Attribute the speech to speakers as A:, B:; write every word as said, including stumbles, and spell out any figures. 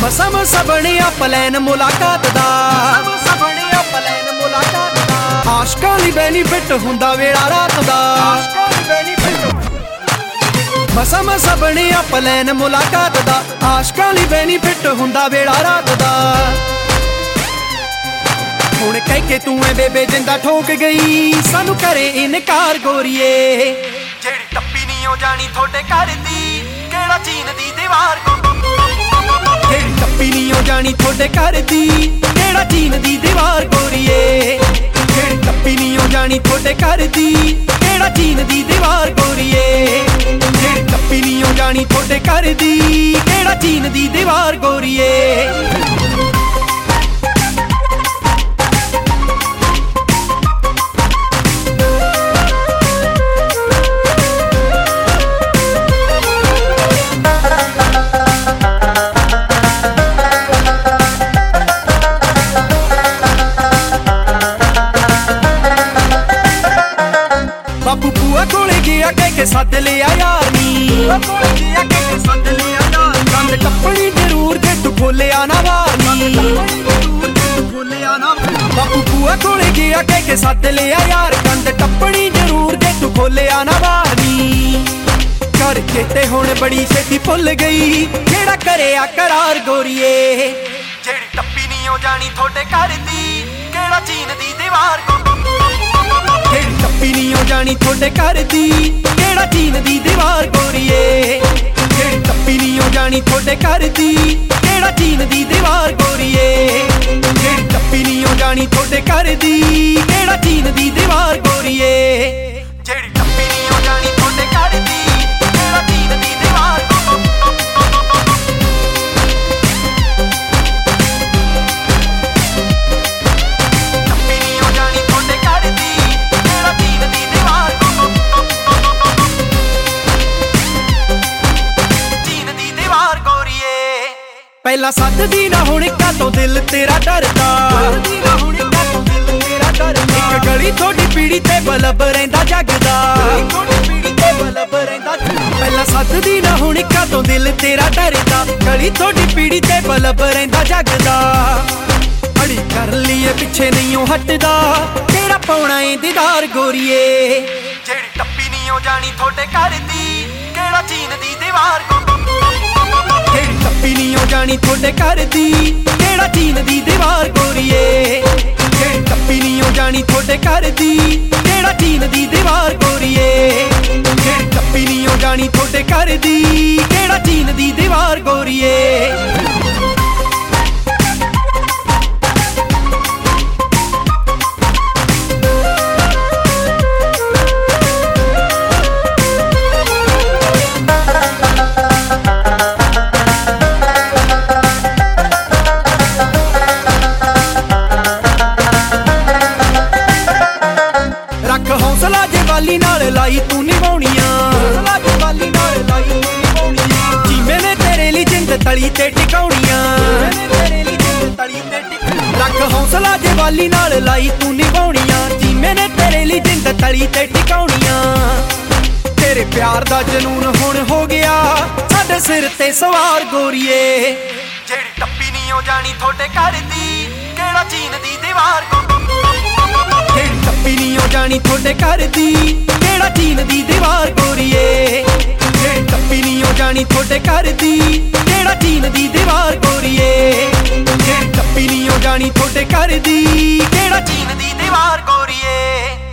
A: ਮਸਾ ਮਸਾ ਬਣਿਆ ਪਲਾਨ ਮੁਲਾਕਾਤ ਦਾ, ਮਸਾ ਬਣਿਆ ਪਲਾਨ ਮੁਲਾਕਾਤ ਦਾ। ਆਸ਼ਕਾਂ ਲਈ ਬੈਨੀਫਿਟ ਹੁੰਦਾ ਵੇਲਾ ਰਾਤ ਦਾ, ਆਸ਼ਕਾਂ ਲਈ ਬੈਨੀਫਿਟ। ਮਸਾ ਮਸਾ ਬਣਿਆ ਪਲਾਨ ਮੁਲਾਕਾਤ ਦਾ, ਆਸ਼ਕਾਂ ਲਈ ਬੈਨੀਫਿਟ ਹੁੰਦਾ ਵੇਲਾ ਰਾਤ ਦਾ। ਹੁਣ ਕਹਿ ਕੇ ਤੂੰ ਐ ਬੇਬੇ ਜਿੰਦਾ ਠੋਕ ਗਈ, ਸਾਨੂੰ ਕਰੇ ਇਨਕਾਰ ਗੋਰੀਏ। ਜਿਹੜੀ ਟੱਪੀ ਨਹੀਂ ਉਹ ਜਾਣੀ ਤੁਹਾਡੇ ਘਰ ਦੀ, ਕਿਹੜਾ ਚੀਨ ਦੀ ਦੀਵਾਰ। ਜਿਹੜੀ ਟੱਪੀ ਨਹੀਂ ਉਹ ਜਾਣੀ ਤੁਹਾਡੇ ਘਰ ਦੀ, ਕਿਹੜਾ ਚੀਨ ਦੀ ਦੀਵਾਰ ਗੋਰੀਏ। ਜਿਹੜੀ ਟੱਪੀ ਨਹੀਂ ਉਹ ਜਾਣੀ ਤੁਹਾਡੇ ਘਰ ਦੀ, ਕਿਹੜਾ ਚੀਨ ਦੀ ਦੀਵਾਰ ਗੋਰੀਏ। ਜਿਹੜੀ ਟੱਪੀ ਨਹੀਂ ਉਹ ਜਾਣੀ ਤੁਹਾਡੇ ਘਰ ਦੀ, ਕਿਹੜਾ ਚੀਨ ਦੀ ਦੀਵਾਰ ਗੋਰੀਏ। ਬਾਪੂ ਭੂਆ ਕੋਲੇ ਗਿਆ ਕਹਿ ਕੇ ਸੱਦ ਲਿਆ ਯਾਰ ਨੀ, ਭੂਆ ਕੋਲੇ ਗਿਆ ਕਹਿ ਕੇ ਸੱਦ ਲਿਆ ਯਾਰ। ਕੰਧ ਟੱਪਣੀ ਜ਼ਰੂਰ ਜੇ ਤੂੰ ਖੋਲਿਆ ਨਾ ਵਾਰ ਨੀ, ਜ਼ਰੂਰ ਜੇ ਤੂੰ ਖੋਲਿਆ ਨਾ। ਬਾਪੂ ਭੂਆ ਕੋਲੇ ਗਿਆ ਕਹਿ ਕੇ ਸੱਦ ਲਿਆ ਯਾਰ, ਕੰਧ ਟੱਪਣੀ ਜ਼ਰੂਰ ਜੇ ਤੂੰ ਖੋਲਿਆ ਨਾ ਵਾਰ ਨੀ। ਕਰ ਚੇਤੇ ਹੁਣ ਬੜੀ ਛੇਤੀ ਭੁੱਲ ਗਈ, ਜਿਹੜਾ ਕਰਿਆ ਕਰਾਰ ਗੋਰੀਏ। ਜਿਹੜੀ ਟੱਪੀ ਨਹੀਂ ਉਹ ਜਾਣੀ ਤੁਹਾਡੇ ਘਰ ਦੀ, ਕਿਹੜਾ ਚੀਨ ਦੀ ਦੀਵਾਰ। ਜਿਹੜੀ ਟੱਪੀ ਨਹੀਂ ਉਹ ਜਾਣੀ ਤੁਹਾਡੇ ਘਰ ਦੀ, ਕਿਹੜਾ ਚੀਨ ਦੀ ਦੀਵਾਰ ਗੋਰੀਏ। ਜਿਹੜੀ ਟੱਪੀ ਨਹੀਂ ਉਹ ਜਾਣੀ ਤੁਹਾਡੇ ਘਰ ਦੀ, ਕਿਹੜਾ ਚੀਨ ਦੀ ਦੀਵਾਰ ਗੋਰੀਏ। ਜਿਹੜੀ ਟੱਪੀ ਨਹੀਂ ਉਹ ਜਾਣੀ ਤੁਹਾਡੇ ਘਰ ਦੀ, ਕਿਹੜਾ ਚੀਨ ਦੀ ਦੀਵਾਰ ਗੋਰੀਏ। ਜਿਹੜੀ ਟੱਪੀ ਨਹੀਂ ਉਹ ਜਾਣੀ ਤੁਹਾਡੇ ਘਰ ਦੀ, ਕਿਹੜਾ ਚੀਨ ਦੀ ਦੀਵਾਰ। ਪਹਿਲਾਂ ਸੱਦਦੀ ਨਾ ਹੁਣ ਕਾਤੋਂ ਦਿਲ ਤੇਰਾ ਡਰਦਾ, ਇੱਕ ਗਲੀ ਤੁਹਾਡੀ ਪੀੜੀ ਤੇ ਬਲਬ ਰਹਿੰਦਾ ਜਗਦਾ। ਪਹਿਲਾਂ ਸੱਦਦੀ ਨਾ ਹੁਣ ਕਾਤੋਂ ਦਿਲ ਤੇਰਾ ਡਰਦਾ, ਗਲੀ ਤੁਹਾਡੀ ਪੀੜੀ ਤੇ ਬਲਬ ਰਹਿੰਦਾ ਜਗਦਾ। ਅੜੀ ਕਰ ਲਈਏ ਪਿੱਛੇ ਨਹੀਂ ਉਹ ਹਟਦਾ, ਤੇਰਾ ਪਾਉਣਾ ਏ ਦੀਦਾਰ ਗੋਰੀਏ। ਜਿਹੜੀ ਟੱਪੀ ਨਹੀਂ ਉਹ ਜਾਣੀ ਤੁਹਾਡੇ ਘਰ ਦੀ, ਕਿਹੜਾ ਚੀਨ ਦੀ ਦੀਵਾਰ। ਜਿਹੜੀ ਟੱਪੀ ਨਹੀਂ ਉਹ ਜਾਣੀ ਤੁਹਾਡੇ ਘਰ ਦੀ, ਕਿਹੜਾ ਚੀਨ ਦੀ ਦੀਵਾਰ ਗੋਰੀਏ। ਜਿਹੜੀ ਟੱਪੀ ਨਹੀਂ ਉਹ ਜਾਣੀ ਤੁਹਾਡੇ ਘਰ ਦੀ, ਕਿਹੜਾ ਚੀਨ ਦੀ ਦੀਵਾਰ ਗੋਰੀਏ। ਜਿਹੜੀ ਟੱਪੀ ਨਹੀਂ ਉਹ ਜਾਣੀ ਤੁਹਾਡੇ ਘਰ ਦੀ, ਕਿਹੜਾ ਚੀਨ ਦੀ ਦੀਵਾਰ ਗੋਰੀਏ। ਰੱਖ ਹੌਸਲਾ ਜੇ ਵਾਲੀ ਨਾਲ ਲਾਈ ਤੂੰ ਨਿਭਾਉਣੀਆਂ, ਹੌਸਲਾ ਜੇ ਵਾਲੀ ਨਾਲ ਲਾਈ ਤੂੰ ਨਿਭਾਉਣੀਆਂ। ਜੀਵੇਂ ਨੇ ਤੇਰੇ ਲਈ ਜਿੰਦ ਤਲੀ ਤੇ ਟਿਕਾਉਣੀਆਂ, ਤੇਰੇ ਲਈ ਜਿੰਦ ਤਲੀ ਤੇ ਟਿਕਾਉਣੀਆਂ। ਰੱਖ ਹੌਸਲਾ ਜੇ ਵਾਲੀ ਨਾਲ ਲਾਈ ਤੂੰ ਨਿਭਾਉਣੀਆਂ, ਜੀਵੇਂ ਨੇ ਤੇਰੇ ਲਈ ਜਿੰਦ ਤਲੀ ਤੇ ਟਿਕਾਉਣੀਆਂ। ਤੇਰੇ ਪਿਆਰ ਦਾ ਜਨੂਨ ਹੁਣ ਹੋ ਗਿਆ ਸਾਡੇ ਸਿਰ ਤੇ ਸਵਾਰ ਗੋਰੀਏ। ਜਿਹੜੀ ਟੱਪੀ ਨਹੀਂ ਉਹ ਜਾਣੀ ਤੁਹਾਡੇ ਘਰ ਦੀ, ਕਿਹੜਾ ਚੀਨ ਦੀ ਦੀਵਾਰ। ਜਿਹੜੀ ਟੱਪੀ ਨਹੀਂ ਉਹ ਜਾਣੀ ਤੁਹਾਡੇ ਘਰ ਦੀ, ਕਿਹੜਾ ਚੀਨ ਦੀ ਦੀਵਾਰ ਗੋਰੀਏ। ਜਿਹੜੀ ਟੱਪੀ ਨਹੀਂ ਉਹ ਜਾਣੀ ਤੁਹਾਡੇ ਘਰ ਦੀ, ਕਿਹੜਾ ਚੀਨ ਦੀ ਦੀਵਾਰ ਗੋਰੀਏ। ਜਿਹੜੀ ਟੱਪੀ ਨਹੀਂ ਉਹ ਜਾਣੀ ਤੁਹਾਡੇ ਘਰ ਦੀ, ਕਿਹੜਾ ਚੀਨ ਦੀ ਦੀਵਾਰ ਗੋਰੀਏ।